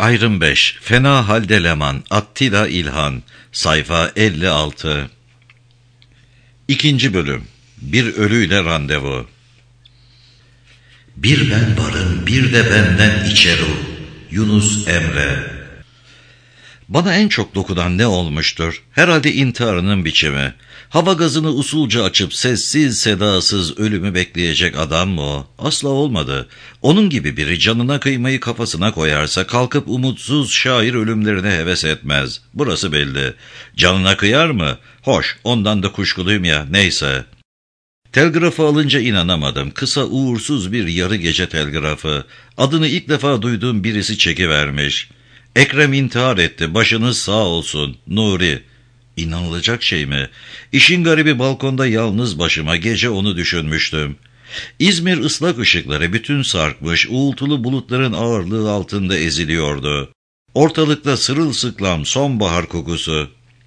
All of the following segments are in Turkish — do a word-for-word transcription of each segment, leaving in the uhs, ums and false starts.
Ayrım beş. Fena halde Leman. Attila İlhan. Sayfa elli altı. İkinci bölüm. Bir ölüyle randevu. Bir ben varım, bir de benden içeri. Yunus Emre. Bana en çok dokunan ne olmuştur? Herhalde intiharının biçimi. Hava gazını usulca açıp sessiz sedasız ölümü bekleyecek adam mı o? Asla olmadı. Onun gibi biri canına kıymayı kafasına koyarsa kalkıp umutsuz şair ölümlerine heves etmez. Burası belli. Canına kıyar mı? Hoş, ondan da kuşkuluyum ya, neyse. Telgrafı alınca inanamadım. Kısa uğursuz bir yarı gece telgrafı. Adını ilk defa duyduğum birisi çekivermiş. Ekrem intihar etti, başınız sağ olsun, Nuri. İnanılacak şey mi? İşin garibi balkonda yalnız başıma gece onu düşünmüştüm. İzmir ıslak ışıkları bütün sarkmış, uğultulu bulutların ağırlığı altında eziliyordu. Ortalıkta sırılsıklam sonbahar kokusu.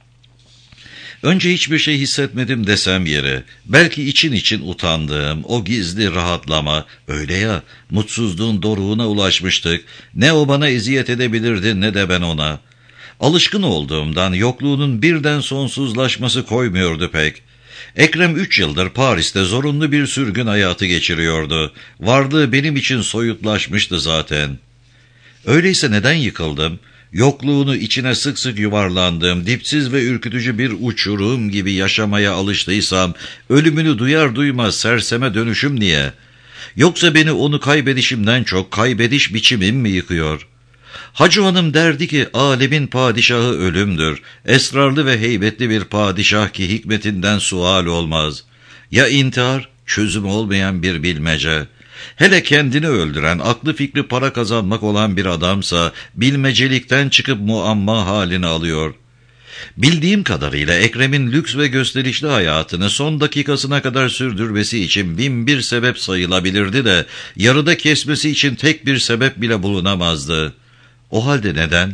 Önce hiçbir şey hissetmedim desem yeri. Belki için için utandığım o gizli rahatlama. Öyle ya, mutsuzluğun doruğuna ulaşmıştık. Ne o bana eziyet edebilirdi ne de ben ona. Alışkın olduğumdan yokluğunun birden sonsuzlaşması koymuyordu pek. Ekrem üç yıldır Paris'te zorunlu bir sürgün hayatı geçiriyordu. Varlığı benim için soyutlaşmıştı zaten. Öyleyse neden yıkıldım? Yokluğunu içine sık sık yuvarlandığım, dipsiz ve ürkütücü bir uçurum gibi yaşamaya alıştıysam, ölümünü duyar duymaz serseme dönüşüm niye? Yoksa beni onu kaybedişimden çok kaybediş biçimim mi yıkıyor? Hacı Hanım derdi ki, alemin padişahı ölümdür. Esrarlı ve heybetli bir padişah ki hikmetinden sual olmaz. Ya intihar? Çözüm olmayan bir bilmece. Hele kendini öldüren, aklı fikri para kazanmak olan bir adamsa, bilmecelikten çıkıp muamma halini alıyor. Bildiğim kadarıyla Ekrem'in lüks ve gösterişli hayatını son dakikasına kadar sürdürmesi için bin bir sebep sayılabilirdi de, yarıda kesmesi için tek bir sebep bile bulunamazdı. O halde neden?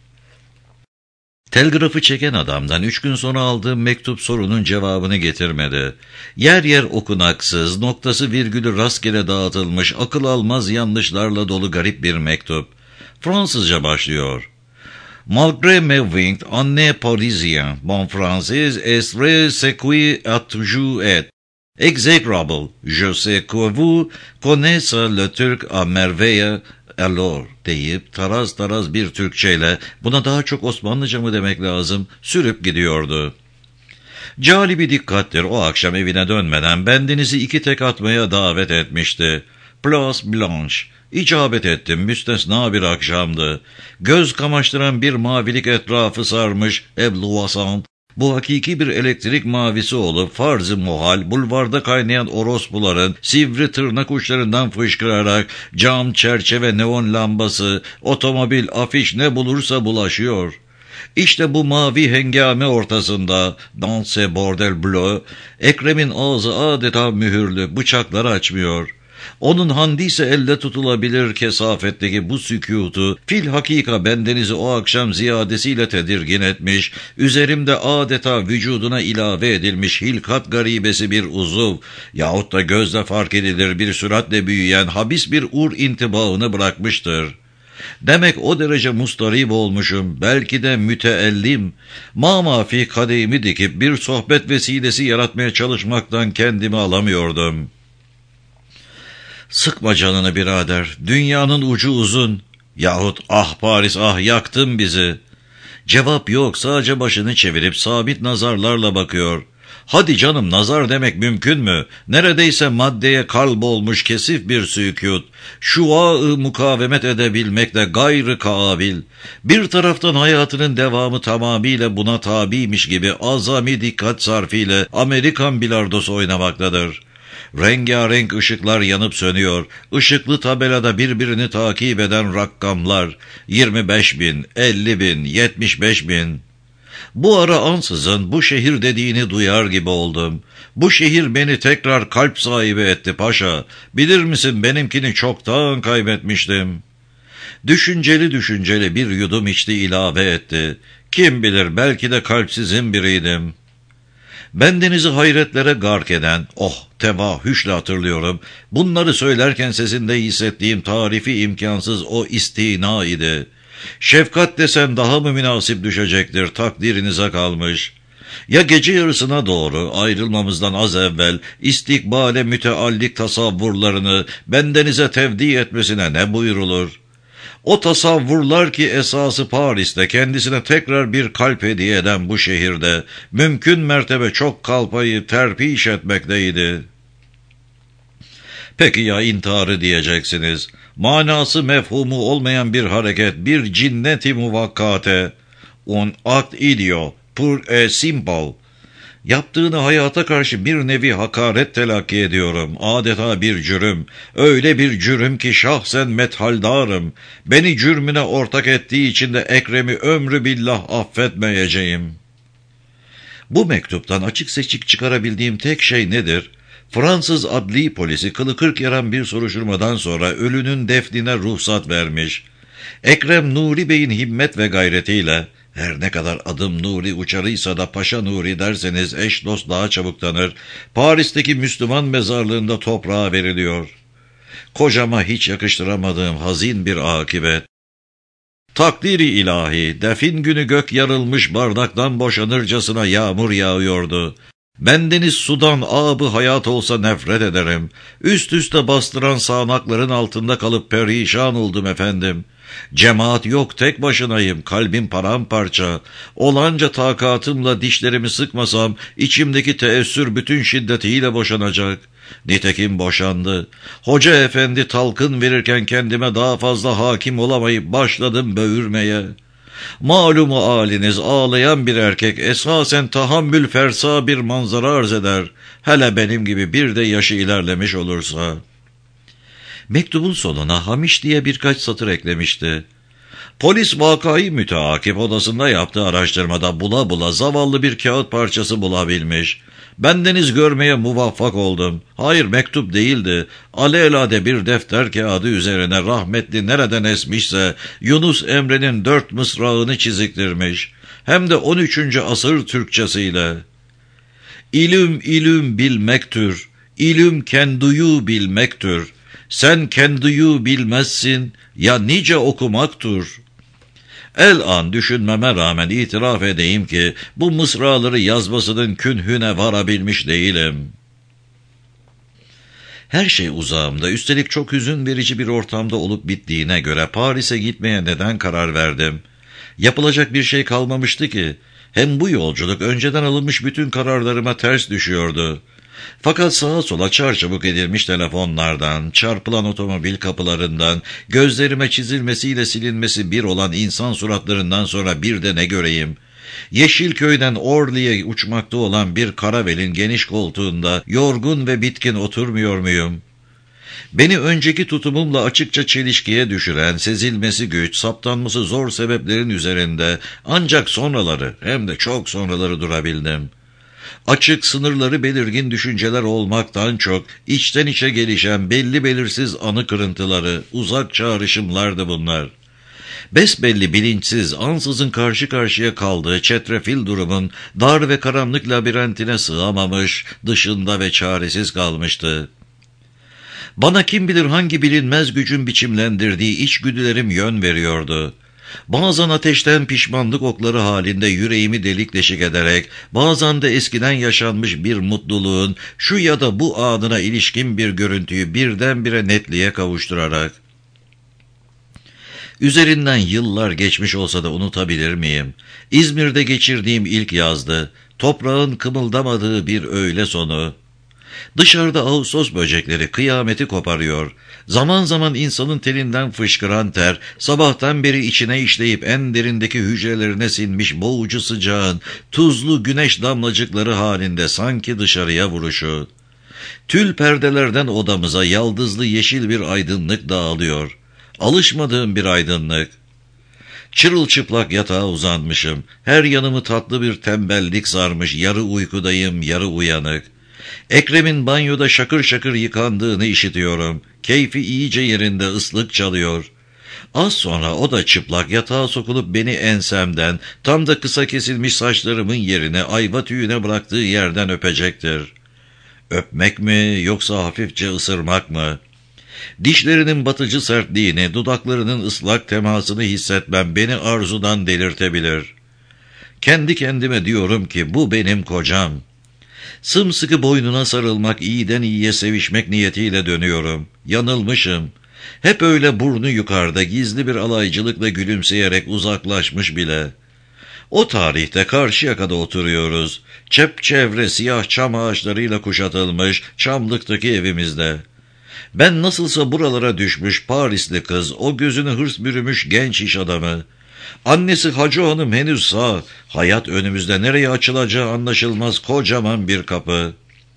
Telgrafı çeken adamdan üç gün sonra aldığım mektup sorunun cevabını getirmedi. Yer yer okunaksız, noktası virgülü rastgele dağıtılmış, akıl almaz yanlışlarla dolu garip bir mektup. Fransızca başlıyor. Malgré mes vingt années parisiens, mon français est très ce qui a toujours été exécrable. Je sais que vous connaissez le turc à merveille. Alors deyip taraz taraz bir Türkçeyle, buna daha çok Osmanlıca mı demek lazım, sürüp gidiyordu. Cali bir dikkattir, o akşam evine dönmeden bendenizi iki tek atmaya davet etmişti. Place Blanche. İcabet ettim, müstesna bir akşamdı. Göz kamaştıran bir mavilik etrafı sarmış, ebluvasan. Bu hakiki bir elektrik mavisi olup farz-ı muhal, bulvarda kaynayan orospuların sivri tırnak uçlarından fışkırarak cam, çerçeve, neon lambası, otomobil, afiş ne bulursa bulaşıyor. İşte bu mavi hengame ortasında, dans ce bordel bleu, Ekrem'in ağzı adeta mühürlü, bıçakları açmıyor. Onun handise elle tutulabilir kesafetteki bu sükutu, fil hakika bendenizi o akşam ziyadesiyle tedirgin etmiş, üzerimde adeta vücuduna ilave edilmiş hilkat garibesi bir uzuv, yahut da gözle fark edilir bir süratle büyüyen habis bir ur intibahını bırakmıştır. Demek o derece mustarip olmuşum, belki de müteellim, mamafi kadehimi dikip bir sohbet vesilesi yaratmaya çalışmaktan kendimi alamıyordum. Sıkma canını birader, dünyanın ucu uzun. Yahut ah Paris ah yaktın bizi. Cevap yok, sadece başını çevirip sabit nazarlarla bakıyor. Hadi canım, nazar demek mümkün mü? Neredeyse maddeye kalb olmuş kesif bir sükût. Şua-ı mukavemet edebilmekle gayrı kabil. Bir taraftan hayatının devamı tamamıyla buna tabiymiş gibi azami dikkat sarfiyle Amerikan bilardosu oynamaktadır. Rengarenk ışıklar yanıp sönüyor. Işıklı tabelada birbirini takip eden rakamlar. yirmi beş bin, elli bin, yetmiş beş bin. Bu ara ansızın bu şehir dediğini duyar gibi oldum. Bu şehir beni tekrar kalp sahibi etti paşa. Bilir misin, benimkini çoktan kaybetmiştim. Düşünceli düşünceli bir yudum içti, ilave etti. Kim bilir, belki de kalpsizin biriydim. Bendenizi hayretlere gark eden, oh tevahhüşle hatırlıyorum, bunları söylerken sesinde hissettiğim tarifi imkansız o istina idi. Şefkat desen daha mı münasip düşecektir, takdirinize kalmış. Ya gece yarısına doğru ayrılmamızdan az evvel istikbale müteallik tasavvurlarını bendenize tevdi etmesine ne buyurulur? O tasavvurlar ki esası Paris'te kendisine tekrar bir kalp hediye eden bu şehirde mümkün mertebe çok kalpayı terpiş etmekteydi. Peki ya intiharı diyeceksiniz. Manası mefhumu olmayan bir hareket, bir cinneti muvakkate. Un act idiot, pur et simple. Yaptığını hayata karşı bir nevi hakaret telakki ediyorum. Adeta bir cürüm. Öyle bir cürüm ki şahsen methaldarım. Beni cürmüne ortak ettiği için de Ekrem'i ömrü billah affetmeyeceğim. Bu mektuptan açık seçik çıkarabildiğim tek şey nedir? Fransız adli polisi kılı kırk yaran bir soruşturmadan sonra ölünün defnine ruhsat vermiş. Ekrem Nuri Bey'in himmet ve gayretiyle, her ne kadar adım Nuri uçarıysa da Paşa Nuri derseniz eş dost daha çabuk tanır, Paris'teki Müslüman mezarlığında toprağa veriliyor. Kocama hiç yakıştıramadığım hazin bir akibet. Takdiri ilahi, defin günü gök yarılmış bardaktan boşanırcasına yağmur yağıyordu. Bendeniz sudan ağabı hayat olsa nefret ederim. Üst üste bastıran sağanakların altında kalıp perişan oldum efendim. Cemaat yok, tek başınayım, kalbim paramparça. Olanca takatımla dişlerimi sıkmasam içimdeki teessür bütün şiddetiyle boşanacak. Nitekim boşandı. Hoca efendi talkın verirken kendime daha fazla hakim olamayıp başladım böğürmeye. Malumu haliniz, ağlayan bir erkek esasen tahammül fersa bir manzara arz eder. Hele benim gibi bir de yaşı ilerlemiş olursa. Mektubun sonuna Hamiş diye birkaç satır eklemişti. Polis vakayı müteakip odasında yaptığı araştırmada bula bula zavallı bir kağıt parçası bulabilmiş. Bendeniz görmeye muvaffak oldum. Hayır, mektup değildi. Alelade bir defter kağıdı üzerine rahmetli nereden esmişse Yunus Emre'nin dört mısrağını çiziktirmiş. Hem de on üçüncü asır Türkçesiyle. İlim ilim bilmektür, ilim kenduyu bilmektür. Sen kenduyu bilmezsin, ya nice okumaktır. El an düşünmeme rağmen itiraf edeyim ki bu mısraları yazmasının künhüne varabilmiş değilim. Her şey uzağımda, üstelik çok hüzün verici bir ortamda olup bittiğine göre Paris'e gitmeye neden karar verdim? Yapılacak bir şey kalmamıştı ki. Hem bu yolculuk önceden alınmış bütün kararlarıma ters düşüyordu. Fakat sağa sola çarçabuk edilmiş telefonlardan, çarpılan otomobil kapılarından, gözlerime çizilmesiyle silinmesi bir olan insan suratlarından sonra bir de ne göreyim? Yeşilköy'den Orly'e uçmakta olan bir karavelin geniş koltuğunda yorgun ve bitkin oturmuyor muyum? Beni önceki tutumumla açıkça çelişkiye düşüren, sezilmesi güç, saptanması zor sebeplerin üzerinde ancak sonraları, hem de çok sonraları durabildim. Açık, sınırları belirgin düşünceler olmaktan çok içten içe gelişen belli belirsiz anı kırıntıları, uzak çağrışımlardı bunlar. Besbelli bilinçsiz, ansızın karşı karşıya kaldığı çetrefil durumun dar ve karanlık labirentine sığamamış, dışında ve çaresiz kalmıştı. Bana kim bilir hangi bilinmez gücün biçimlendirdiği içgüdülerim yön veriyordu. Bazen ateşten pişmanlık okları halinde yüreğimi delik deşik ederek, bazen de eskiden yaşanmış bir mutluluğun şu ya da bu anına ilişkin bir görüntüyü birdenbire netliğe kavuşturarak. Üzerinden yıllar geçmiş olsa da unutabilir miyim? İzmir'de geçirdiğim ilk yazdı, toprağın kımıldamadığı bir öğle sonu. Dışarıda Ağustos böcekleri kıyameti koparıyor. Zaman zaman insanın telinden fışkıran ter, sabahtan beri içine işleyip en derindeki hücrelerine sinmiş boğucu sıcağın, tuzlu güneş damlacıkları halinde sanki dışarıya vuruşu. Tül perdelerden odamıza yaldızlı yeşil bir aydınlık dağılıyor. Alışmadığım bir aydınlık. Çırılçıplak yatağa uzanmışım. Her yanımı tatlı bir tembellik sarmış, yarı uykudayım, yarı uyanık. Ekrem'in banyoda şakır şakır yıkandığını işitiyorum. Keyfi iyice yerinde, ıslık çalıyor. Az sonra o da çıplak yatağa sokulup beni ensemden, tam da kısa kesilmiş saçlarımın yerine ayva tüyüne bıraktığı yerden öpecektir. Öpmek mi yoksa hafifçe ısırmak mı? Dişlerinin batıcı sertliğini, dudaklarının ıslak temasını hissetmem beni arzudan delirtebilir. Kendi kendime diyorum ki bu benim kocam. Sımsıkı boynuna sarılmak, iyiden iyiye sevişmek niyetiyle dönüyorum. Yanılmışım. Hep öyle burnu yukarıda gizli bir alaycılıkla gülümseyerek uzaklaşmış bile. O tarihte Karşıyaka'da oturuyoruz. Çepçevre siyah çam ağaçlarıyla kuşatılmış Çamlık'taki evimizde. Ben nasılsa buralara düşmüş Parisli kız, o gözünü hırs bürümüş genç iş adamı. Annesi Hacı Hanım henüz sağ, hayat önümüzde nereye açılacağı anlaşılmaz kocaman bir kapı.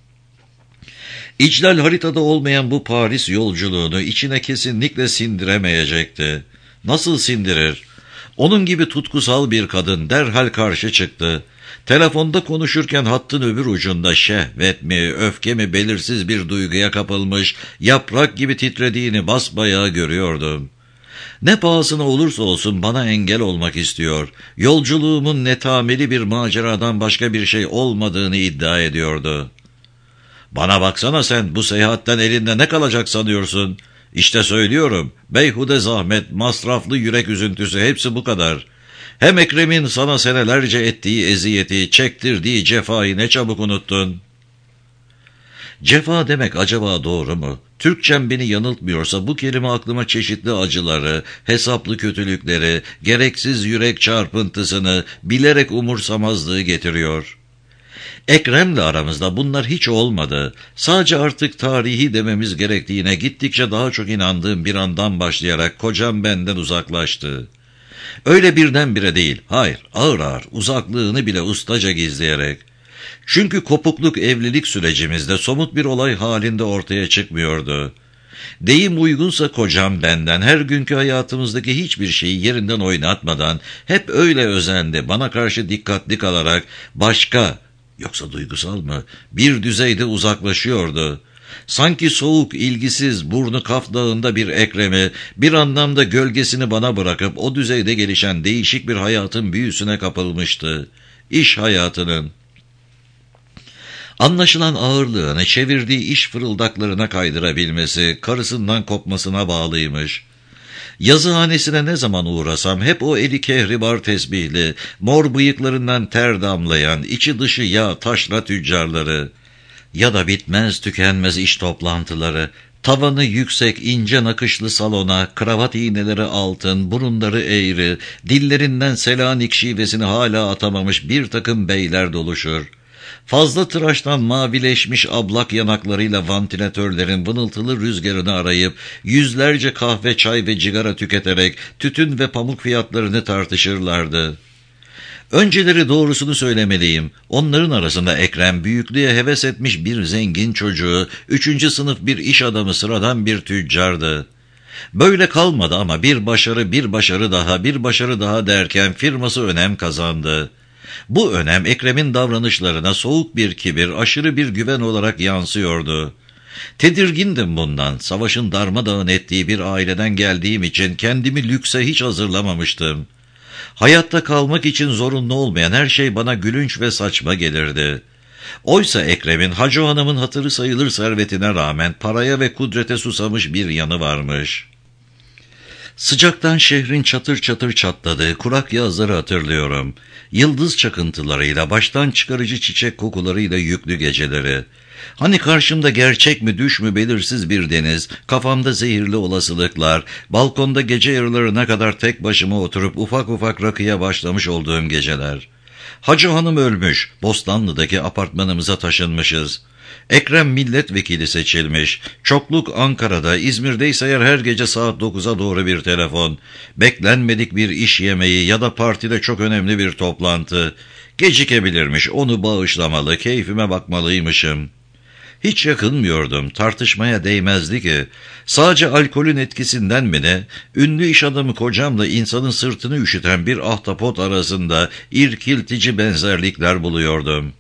İclal haritada olmayan bu Paris yolculuğunu içine kesinlikle sindiremeyecekti. Nasıl sindirir? Onun gibi tutkusal bir kadın derhal karşı çıktı. Telefonda konuşurken hattın öbür ucunda şehvet mi, öfke mi belirsiz bir duyguya kapılmış, yaprak gibi titrediğini basbayağı görüyordum. Ne pahasına olursa olsun bana engel olmak istiyor. Yolculuğumun netameli bir maceradan başka bir şey olmadığını iddia ediyordu. Bana baksana sen, bu seyahatten elinde ne kalacak sanıyorsun? İşte söylüyorum, beyhude zahmet, masraflı yürek üzüntüsü, hepsi bu kadar. Hem Ekrem'in sana senelerce ettiği eziyeti, çektirdiği cefayı ne çabuk unuttun. Cefa demek acaba doğru mu? Türkçem beni yanıltmıyorsa bu kelime aklıma çeşitli acıları, hesaplı kötülükleri, gereksiz yürek çarpıntısını, bilerek umursamazlığı getiriyor. Ekrem'le aramızda bunlar hiç olmadı. Sadece artık tarihi dememiz gerektiğine gittikçe daha çok inandığım bir andan başlayarak kocam benden uzaklaştı. Öyle birdenbire değil, hayır, ağır ağır, uzaklığını bile ustaca gizleyerek. Çünkü kopukluk evlilik sürecimizde somut bir olay halinde ortaya çıkmıyordu. Deyim uygunsa kocam benden her günkü hayatımızdaki hiçbir şeyi yerinden oynatmadan hep öyle özendi, bana karşı dikkatli kalarak başka, yoksa duygusal mı, bir düzeyde uzaklaşıyordu. Sanki soğuk, ilgisiz, burnu Kaf Dağı'nda bir Ekrem'i, bir anlamda gölgesini bana bırakıp o düzeyde gelişen değişik bir hayatın büyüsüne kapılmıştı. İş hayatının. Anlaşılan ağırlığını çevirdiği iş fırıldaklarına kaydırabilmesi, karısından kopmasına bağlıymış. Yazıhanesine ne zaman uğrasam hep o eli kehribar tesbihli, mor bıyıklarından ter damlayan, içi dışı yağ taşra tüccarları ya da bitmez tükenmez iş toplantıları, tavanı yüksek ince nakışlı salona, kravat iğneleri altın, burunları eğri, dillerinden Selanik şivesini hala atamamış bir takım beyler doluşur. Fazla tıraştan mavileşmiş ablak yanaklarıyla vantilatörlerin vınıltılı rüzgarını arayıp yüzlerce kahve, çay ve cigara tüketerek tütün ve pamuk fiyatlarını tartışırlardı. Önceleri doğrusunu söylemeliyim. Onların arasında Ekrem büyüklüğe heves etmiş bir zengin çocuğu, üçüncü sınıf bir iş adamı, sıradan bir tüccardı. Böyle kalmadı ama bir başarı, bir başarı daha, bir başarı daha derken firması önem kazandı. Bu önem Ekrem'in davranışlarına soğuk bir kibir, aşırı bir güven olarak yansıyordu. Tedirgindim bundan. Savaşın darmadağın ettiği bir aileden geldiğim için kendimi lükse hiç hazırlamamıştım. Hayatta kalmak için zorunlu olmayan her şey bana gülünç ve saçma gelirdi. Oysa Ekrem'in Hacı Hanım'ın hatırı sayılır servetine rağmen paraya ve kudrete susamış bir yanı varmış. Sıcaktan şehrin çatır çatır çatladığı kurak yazları hatırlıyorum. Yıldız çakıntılarıyla, baştan çıkarıcı çiçek kokularıyla yüklü geceleri. Hani karşımda gerçek mi düş mü belirsiz bir deniz, kafamda zehirli olasılıklar, balkonda gece yarılarına kadar tek başıma oturup ufak ufak rakıya başlamış olduğum geceler. Hacı Hanım ölmüş, Bostanlı'daki apartmanımıza taşınmışız. Ekrem milletvekili seçilmiş. Çokluk Ankara'da, İzmir'de ise eğer her gece saat dokuza doğru bir telefon. Beklenmedik bir iş yemeği ya da partide çok önemli bir toplantı. Gecikebilirmiş, onu bağışlamalı, keyfime bakmalıymışım. Hiç yakınmıyordum, tartışmaya değmezdi ki. Sadece alkolün etkisinden mi ne, ünlü iş adamı kocamla insanın sırtını üşüten bir ahtapot arasında irkiltici benzerlikler buluyordum.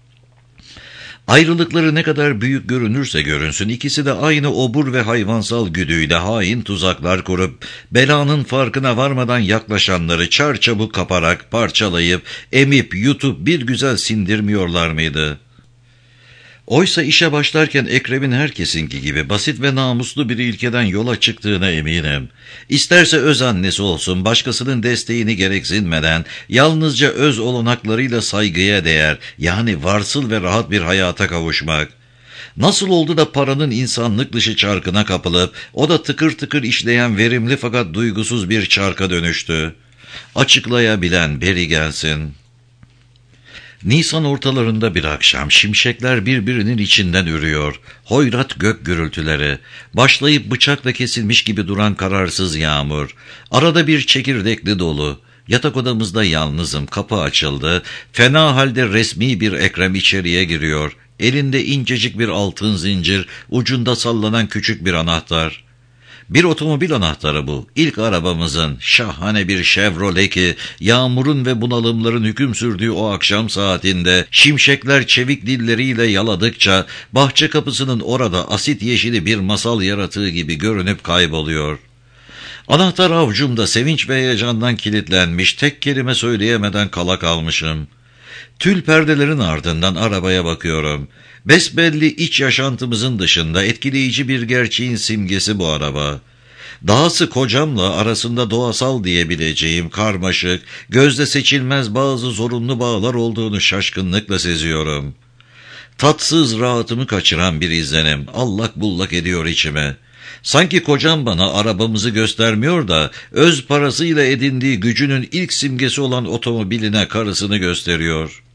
Ayrılıkları ne kadar büyük görünürse görünsün, ikisi de aynı obur ve hayvansal güdüyle hain tuzaklar kurup, belanın farkına varmadan yaklaşanları çarçabuk kaparak, parçalayıp, emip, yutup bir güzel sindirmiyorlar mıydı? Oysa işe başlarken Ekrem'in herkesinki gibi basit ve namuslu bir ilkeden yola çıktığına eminim. İsterse öz annesi olsun, başkasının desteğini gereksinmeden, yalnızca öz olanaklarıyla saygıya değer, yani varsıl ve rahat bir hayata kavuşmak. Nasıl oldu da paranın insanlık dışı çarkına kapılıp, o da tıkır tıkır işleyen verimli fakat duygusuz bir çarka dönüştü? Açıklayabilen beri gelsin. Nisan ortalarında bir akşam şimşekler birbirinin içinden ürüyor. Hoyrat gök gürültüleri, başlayıp bıçakla kesilmiş gibi duran kararsız yağmur, arada bir çekirdekli dolu. Yatak odamızda yalnızım, kapı açıldı. Fena halde resmi bir Ekrem içeriye giriyor. Elinde incecik bir altın zincir, ucunda sallanan küçük bir anahtar. Bir otomobil anahtarı bu. İlk arabamızın, şahane bir Chevrolet ki, yağmurun ve bunalımların hüküm sürdüğü o akşam saatinde, şimşekler çevik dilleriyle yaladıkça, bahçe kapısının orada asit yeşili bir masal yaratığı gibi görünüp kayboluyor. Anahtar avcumda sevinç ve heyecandan kilitlenmiş, tek kelime söyleyemeden kala kalmışım. Tül perdelerin ardından arabaya bakıyorum. Besbelli iç yaşantımızın dışında etkileyici bir gerçeğin simgesi bu araba. Dahası kocamla arasında doğasal diyebileceğim karmaşık, gözle seçilmez bazı zorunlu bağlar olduğunu şaşkınlıkla seziyorum. Tatsız rahatımı kaçıran bir izlenim allak bullak ediyor içime. Sanki kocam bana arabamızı göstermiyor da öz parasıyla edindiği gücünün ilk simgesi olan otomobiline karısını gösteriyor.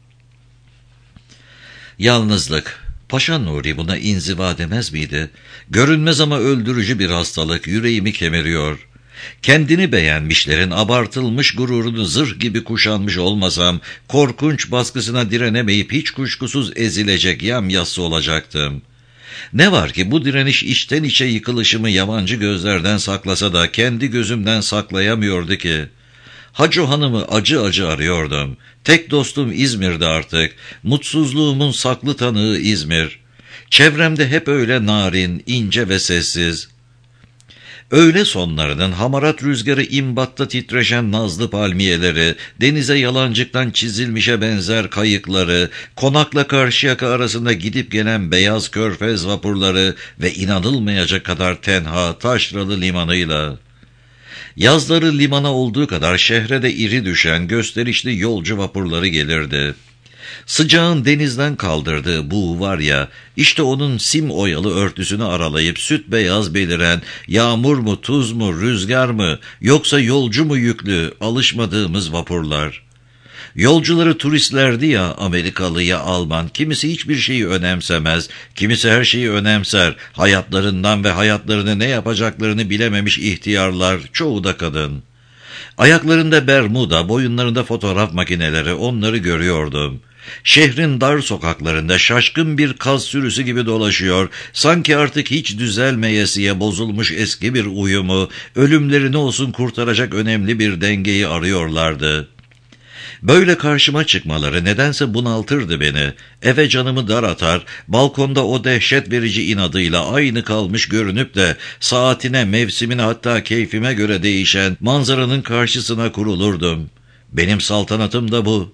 Yalnızlık. Paşa Nuri buna inziva demez miydi? Görünmez ama öldürücü bir hastalık yüreğimi kemiriyor. Kendini beğenmişlerin abartılmış gururunu zırh gibi kuşanmış olmasam, korkunç baskısına direnemeyip hiç kuşkusuz ezilecek yamyassı olacaktım. Ne var ki bu direniş içten içe yıkılışımı yabancı gözlerden saklasa da kendi gözümden saklayamıyordu ki. Hacı Hanım'ı acı acı arıyordum. Tek dostum İzmir'de artık. Mutsuzluğumun saklı tanığı İzmir. Çevremde hep öyle narin, ince ve sessiz. Öğle sonlarının hamarat rüzgarı imbatta titreşen nazlı palmiyeleri, denize yalancıktan çizilmişe benzer kayıkları, konakla Karşıyaka arasında gidip gelen beyaz körfez vapurları ve inanılmayacak kadar tenha taşralı limanıyla. Yazları limana olduğu kadar şehre de iri düşen gösterişli yolcu vapurları gelirdi. Sıcağın denizden kaldırdığı buğu var ya, işte onun sim oyalı örtüsünü aralayıp süt beyaz beliren, yağmur mu, tuz mu, rüzgar mı, yoksa yolcu mu yüklü alışmadığımız vapurlar. Yolcuları turistlerdi ya, Amerikalı ya Alman, kimisi hiçbir şeyi önemsemez, kimisi her şeyi önemser, hayatlarından ve hayatlarını ne yapacaklarını bilememiş ihtiyarlar, çoğu da kadın. Ayaklarında bermuda, boyunlarında fotoğraf makineleri, onları görüyordum. Şehrin dar sokaklarında şaşkın bir kaz sürüsü gibi dolaşıyor, sanki artık hiç düzelmeyesiye bozulmuş eski bir uyumu, ölümlerini olsun kurtaracak önemli bir dengeyi arıyorlardı. Böyle karşıma çıkmaları nedense bunaltırdı beni. Eve canımı dar atar, balkonda o dehşet verici inadıyla aynı kalmış görünüp de saatine, mevsimine hatta keyfime göre değişen manzaranın karşısına kurulurdum. Benim saltanatım da bu.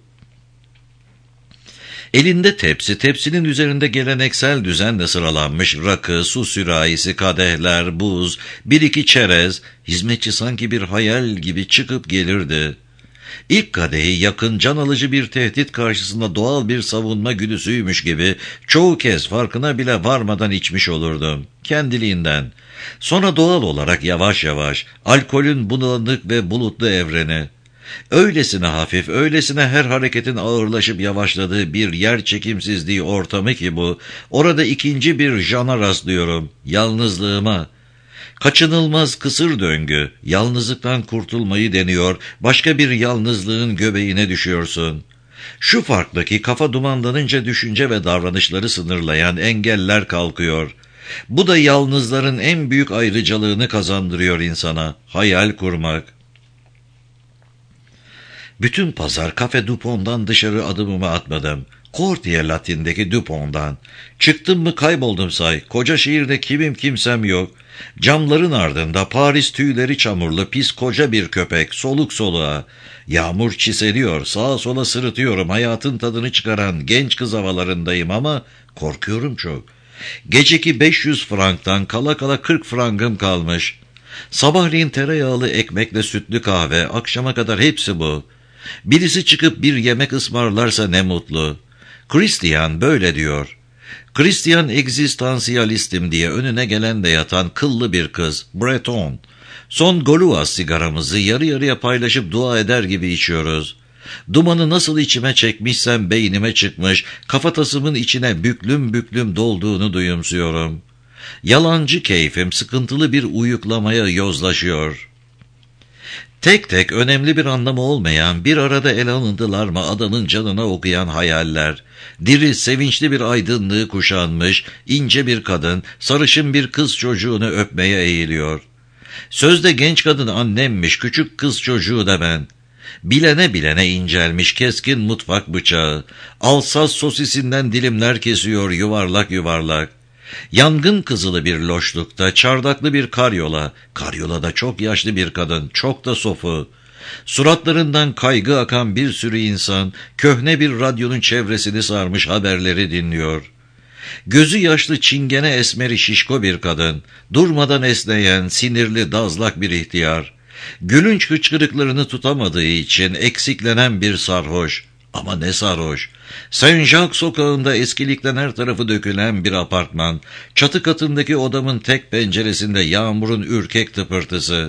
Elinde tepsi, tepsinin üzerinde geleneksel düzenle sıralanmış rakı, su sürahisi, kadehler, buz, bir iki çerez, hizmetçi sanki bir hayal gibi çıkıp gelirdi. İlk kadehi yakın, can alıcı bir tehdit karşısında doğal bir savunma güdüsüymüş gibi çoğu kez farkına bile varmadan içmiş olurdum, kendiliğinden. Sonra doğal olarak yavaş yavaş, alkolün bulanık ve bulutlu evreni. Öylesine hafif, öylesine her hareketin ağırlaşıp yavaşladığı bir yer çekimsizliği ortamı ki bu, orada ikinci bir jana rastlıyorum, yalnızlığıma. Kaçınılmaz kısır döngü, yalnızlıktan kurtulmayı deniyor, başka bir yalnızlığın göbeğine düşüyorsun. Şu farktaki kafa dumanlanınca düşünce ve davranışları sınırlayan engeller kalkıyor. Bu da yalnızların en büyük ayrıcalığını kazandırıyor insana, hayal kurmak. Bütün pazar Cafe Dupont'dan dışarı adımımı atmadım. Quartier Latin'deki Dupont'dan. Çıktım mı kayboldum say. Koca şehirde kimim kimsem yok. Camların ardında Paris tüyleri çamurlu pis koca bir köpek soluk soluğa. Yağmur çiseliyor, sağa sola sırıtıyorum, hayatın tadını çıkaran genç kız havalarındayım ama Korkuyorum çok. Geceki beş yüz franktan kala kala kırk frangım kalmış. Sabahleyin tereyağlı ekmekle sütlü kahve, akşama kadar hepsi bu. Birisi çıkıp bir yemek ısmarlarsa ne mutlu. Christian böyle diyor. Christian egzistansiyalistim diye önüne gelen de yatan kıllı bir kız, Breton. Son Gaulois sigaramızı yarı yarıya paylaşıp dua eder gibi içiyoruz. Dumanı nasıl içime çekmişsem beynime çıkmış, kafatasımın içine büklüm büklüm dolduğunu duyumsuyorum. Yalancı keyfim sıkıntılı bir uyuklamaya yozlaşıyor. Tek tek önemli bir anlamı olmayan, bir arada ele alındılar mı adamın canına okuyan hayaller. Diri, sevinçli bir aydınlığı kuşanmış, ince bir kadın, sarışın bir kız çocuğunu öpmeye eğiliyor. Sözde genç kadın annemmiş, küçük kız çocuğu da ben. Bilene bilene incelmiş keskin mutfak bıçağı. Alsaz sosisinden dilimler kesiyor yuvarlak yuvarlak. Yangın kızılı bir loşlukta, çardaklı bir karyola, karyolada çok yaşlı bir kadın, çok da sofu. Suratlarından kaygı akan bir sürü insan, köhne bir radyonun çevresini sarmış haberleri dinliyor. Gözü yaşlı çingene esmeri şişko bir kadın, durmadan esneyen, sinirli dazlak bir ihtiyar. Gülünç hıçkırıklarını tutamadığı için eksiklenen bir sarhoş. Ama ne sarhoş. Saint-Jacques sokağında eskilikten her tarafı dökülen bir apartman. Çatı katındaki odamın tek penceresinde yağmurun ürkek tıpırtısı.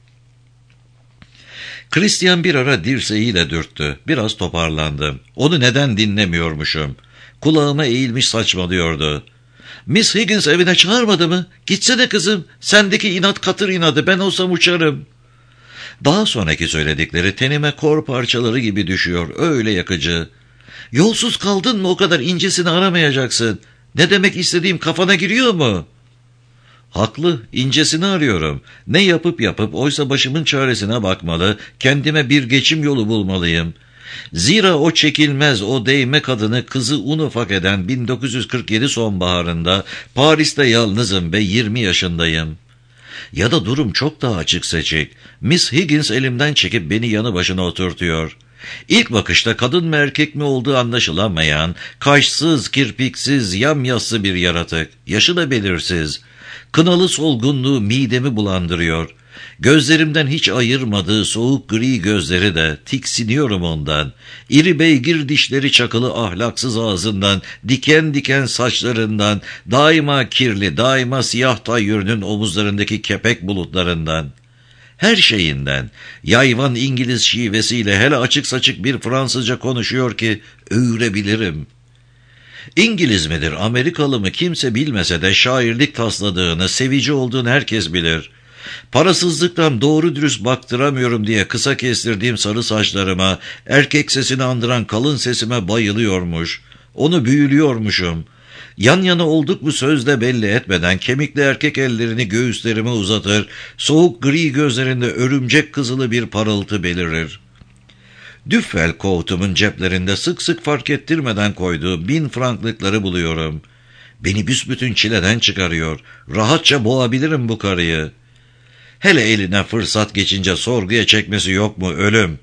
Christian bir ara dirseğiyle dürttü. Biraz toparlandım. Onu neden dinlemiyormuşum? Kulağıma eğilmiş saçmalıyordu. Miss Higgins evine çağırmadı mı? Gitsene kızım. Sendeki inat katır inadı. Ben olsam uçarım. Daha sonraki söyledikleri tenime kor parçaları gibi düşüyor. Öyle yakıcı. Yolsuz kaldın mı o kadar incesini aramayacaksın. Ne demek istediğim kafana giriyor mu? Haklı, incesini arıyorum. Ne yapıp yapıp oysa başımın çaresine bakmalı, kendime bir geçim yolu bulmalıyım. Zira o çekilmez, o değme kadını kızı un ufak eden bin dokuz yüz kırk yedi sonbaharında Paris'te yalnızım ve yirmi yaşındayım. Ya da durum çok daha açık seçik. Miss Higgins elimden çekip beni yanı başına oturtuyor. İlk bakışta kadın mı erkek mi olduğu anlaşılamayan, kaşsız, kirpiksiz, yamyassı bir yaratık. Yaşı da belirsiz. Kınalı solgunluğu midemi bulandırıyor. Gözlerimden hiç ayırmadığı soğuk gri gözleri de tiksiniyorum ondan. İri beygir dişleri çakılı ahlaksız ağzından, diken diken saçlarından, daima kirli, daima siyah tayyürünün omuzlarındaki kepek bulutlarından. Her şeyinden, yayvan İngiliz şivesiyle hele açık saçık bir Fransızca konuşuyor ki öğrebilirim. İngiliz midir, Amerikalı mı kimse bilmese de şairlik tasladığını, sevici olduğunu herkes bilir. Parasızlıktan doğru dürüst baktıramıyorum diye kısa kestirdiğim sarı saçlarıma, erkek sesini andıran kalın sesime bayılıyormuş. Onu büyülüyormuşum. Yan yana olduk mu sözde belli etmeden kemikli erkek ellerini göğüslerime uzatır, soğuk gri gözlerinde örümcek kızılı bir parıltı belirir. Düffel koğutumun ceplerinde sık sık fark ettirmeden koyduğu bin franklıkları buluyorum. Beni büsbütün çileden çıkarıyor. Rahatça boğabilirim bu karıyı. Hele eline fırsat geçince sorguya çekmesi yok mu ölüm?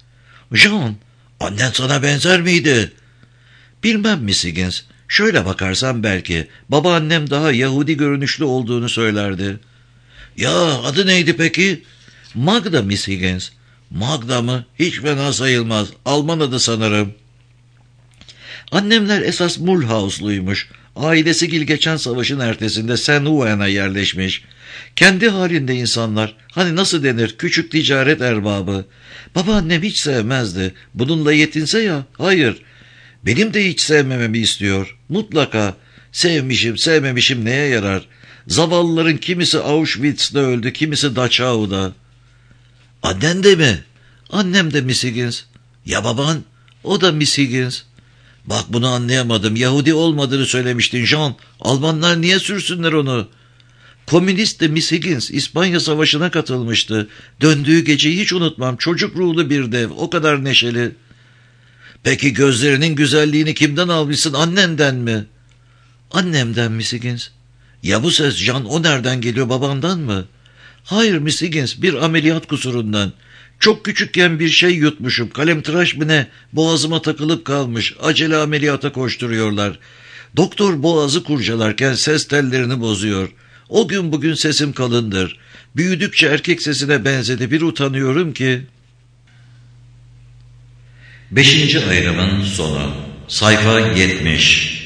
Jean, annen sana benzer miydi? Bilmem Miss Higgins. Şöyle bakarsan belki. Babaannem daha Yahudi görünüşlü olduğunu söylerdi. Ya adı neydi peki? Magda Miss Higgins. Magda mı? Hiç fena sayılmaz. Alman adı sanırım. Annemler esas Mulhouse'luymuş. Ailesi gil geçen savaşın ertesinde Saint Ouen'a yerleşmiş. Kendi halinde insanlar. Hani nasıl denir? Küçük ticaret erbabı. Babaannem hiç sevmezdi. Bununla yetinse ya. Hayır. Benim de hiç sevmememi istiyor. Mutlaka. Sevmişim, sevmemişim neye yarar? Zavallıların kimisi Auschwitz'te öldü, kimisi Dachau'da. Annen de mi? Annem de Miss Higgins. Ya baban? O da Miss Higgins. Bak bunu anlayamadım. Yahudi olmadığını söylemiştin Jean. Almanlar niye sürsünler onu? Komünist de Miss Higgins İspanya Savaşı'na katılmıştı. Döndüğü geceyi hiç unutmam. Çocuk ruhlu bir dev. O kadar neşeli. Peki gözlerinin güzelliğini kimden almışsın? Annenden mi? Annemden Miss Higgins. Ya bu ses Jean o nereden geliyor? Babandan mı? Hayır Miss Higgins, bir ameliyat kusurundan. Çok küçükken bir şey yutmuşum. Kalemtıraş mı ne? Boğazıma takılıp kalmış. Acele ameliyata koşturuyorlar. Doktor boğazı kurcalarken ses tellerini bozuyor. O gün bugün sesim kalındır. Büyüdükçe erkek sesine benzedi, bir utanıyorum ki. Beşinci ayrımın sonu. Sayfa yetmiş.